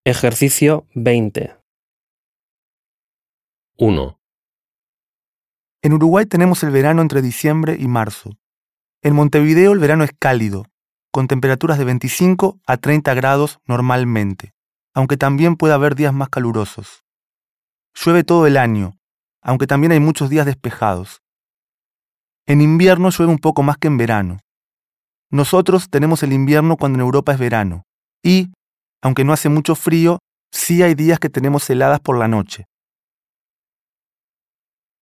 Ejercicio 20. 1, En Uruguay tenemos el verano entre diciembre y marzo. En Montevideo el verano es cálido, con temperaturas de 25 a 30 grados normalmente, aunque también puede haber días más calurosos. Llueve todo el año, aunque también hay muchos días despejados. En invierno llueve un poco más que en verano. Nosotros tenemos el invierno cuando en Europa es verano, y, aunque no hace mucho frío, sí hay días que tenemos heladas por la noche.